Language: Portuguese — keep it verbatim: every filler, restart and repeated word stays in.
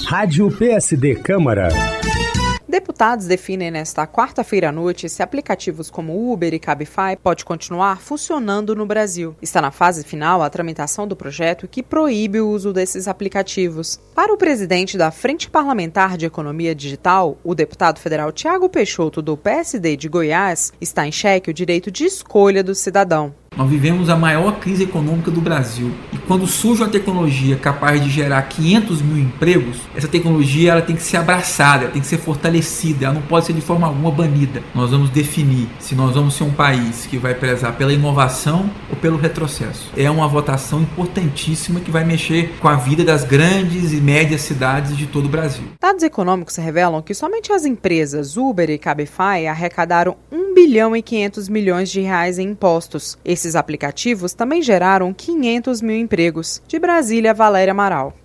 Rádio P S D Câmara. Deputados definem nesta quarta-feira à noite se aplicativos como Uber e Cabify podem continuar funcionando no Brasil. Está na fase final a tramitação do projeto que proíbe o uso desses aplicativos. Para o presidente da Frente Parlamentar de Economia Digital, o deputado federal Tiago Peixoto, do P S D de Goiás, está em xeque o direito de escolha do cidadão. Nós vivemos a maior crise econômica do Brasil e quando surge uma tecnologia capaz de gerar quinhentos mil empregos, essa tecnologia ela tem que ser abraçada, ela tem que ser fortalecida, ela não pode ser de forma alguma banida. Nós vamos definir se nós vamos ser um país que vai prezar pela inovação ou pelo retrocesso. É uma votação importantíssima que vai mexer com a vida das grandes e médias cidades de todo o Brasil. Dados econômicos revelam que somente as empresas Uber e Cabify arrecadaram um bilhão e quinhentos milhões de reais em impostos. Esses aplicativos também geraram quinhentos mil empregos. De Brasília, Valéria Amaral.